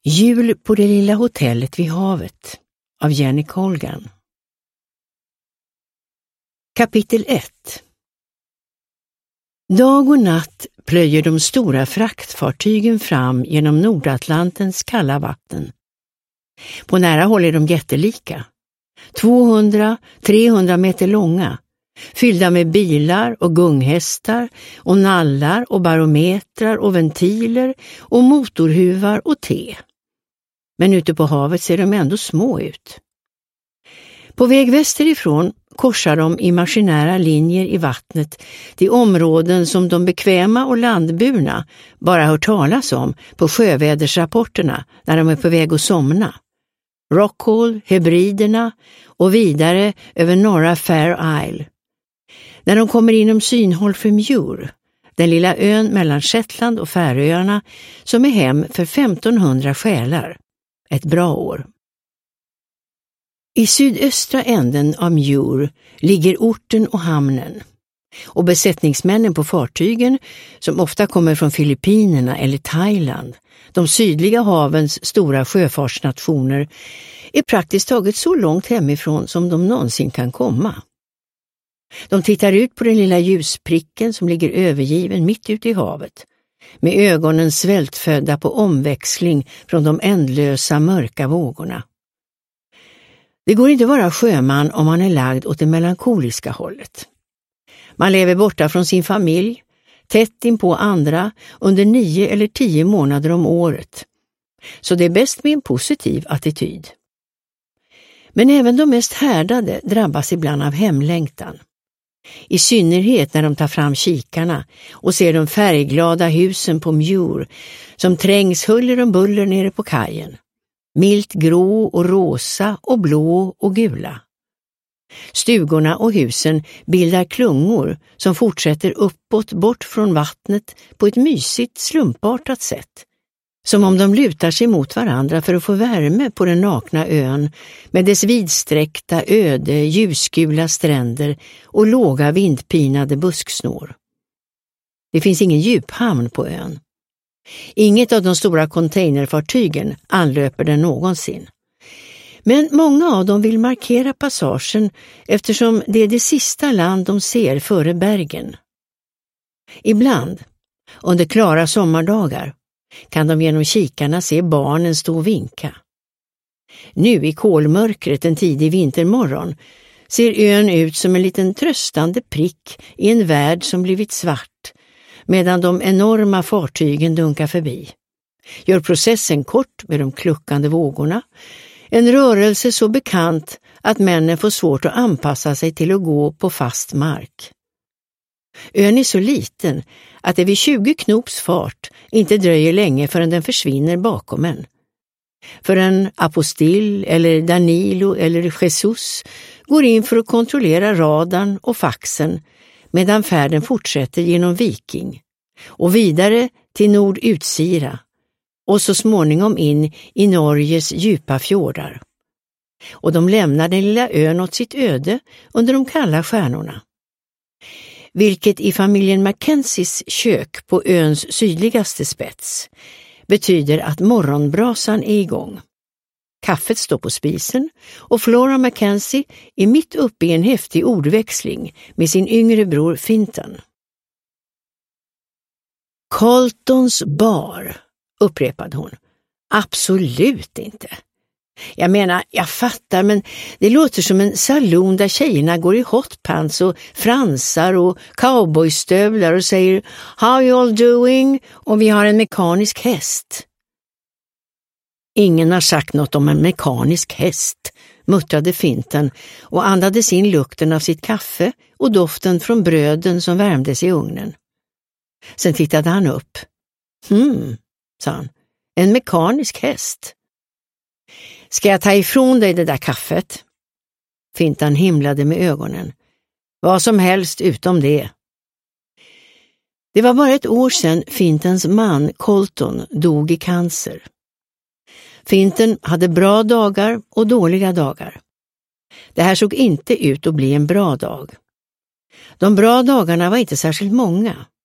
Jul på det lilla hotellet vid havet av Jenny Colgan. Kapitel 1. Dag och natt plöjer de stora fraktfartygen fram genom Nordatlantens kalla vatten. På nära håll är de jättelika. 200-300 meter långa, fyllda med bilar och gunghästar och nallar och barometrar och ventiler och motorhuvar och te. Men ute på havet ser de ändå små ut. På väg västerifrån korsar de i maskinära linjer i vattnet till områden som de bekväma och landburna bara hört talas om på sjövädersrapporterna när de är på väg att somna. Rockall, Hebriderna och vidare över norra Fair Isle. När de kommer inom synhåll för Muir, den lilla ön mellan Shetland och Färöarna som är hem för 1500 själar. Ett bra år. I sydöstra änden av Muir ligger orten och hamnen. Och besättningsmännen på fartygen, som ofta kommer från Filippinerna eller Thailand, de sydliga havens stora sjöfartsnationer, är praktiskt taget så långt hemifrån som de någonsin kan komma. De tittar ut på den lilla ljuspricken som ligger övergiven mitt ute i havet, med ögonen svältfödda på omväxling från de ändlösa mörka vågorna. Det går inte vara sjöman om man är lagd åt det melankoliska hållet. Man lever borta från sin familj, tätt in på andra, under 9 eller 10 månader om året. Så det är bäst med en positiv attityd. Men även de mest härdade drabbas ibland av hemlängtan. I synnerhet när de tar fram kikarna och ser de färgglada husen på Muir som trängs huller om buller nere på kajen. Milt grå och rosa och blå och gula. Stugorna och husen bildar klungor som fortsätter uppåt bort från vattnet på ett mysigt slumpartat sätt. Som om de lutar sig mot varandra för att få värme på den nakna ön med dess vidsträckta, öde, ljusgula stränder och låga vindpinade busksnår. Det finns ingen djuphamn på ön. Inget av de stora containerfartygen anlöper den någonsin. Men många av dem vill markera passagen eftersom det är det sista land de ser före bergen. Ibland, under klara sommardagar, kan de genom kikarna se barnen stå och vinka. Nu i kolmörkret en tidig vintermorgon ser ön ut som en liten tröstande prick i en värld som blivit svart, medan de enorma fartygen dunkar förbi. Gör processen kort med de kluckande vågorna, en rörelse så bekant att männen får svårt att anpassa sig till att gå på fast mark. Ön är så liten att det vid 20 knops fart inte dröjer länge förrän den försvinner bakom en. För en Apostil eller Danilo eller Jesus går in för att kontrollera radarn och faxen medan färden fortsätter genom Viking och vidare till Nordutsira och så småningom in i Norges djupa fjordar. Och de lämnar den lilla ön åt sitt öde under de kalla stjärnorna. Vilket i familjen Mackenzies kök på öns sydligaste spets betyder att morgonbrasan är igång. Kaffet står på spisen och Flora Mackenzie är mitt uppe i en häftig ordväxling med sin yngre bror Fintan. Coltons bar, upprepade hon. Absolut inte. Jag menar, jag fattar, men det låter som en salon där tjejerna går i hotpants och fransar och cowboystövlar och säger "How you all doing?" och vi har en mekanisk häst. Ingen har sagt något om en mekanisk häst, muttrade Fintan och andades in lukten av sitt kaffe och doften från bröden som värmdes i ugnen. Sen tittade han upp. Sa han. En mekanisk häst. Ska jag ta ifrån dig det där kaffet? Fintan himlade med ögonen. Vad som helst utom det. Det var bara ett år sedan Fintans man Colton dog i cancer. Fintan hade bra dagar och dåliga dagar. Det här såg inte ut att bli en bra dag. De bra dagarna var inte särskilt många.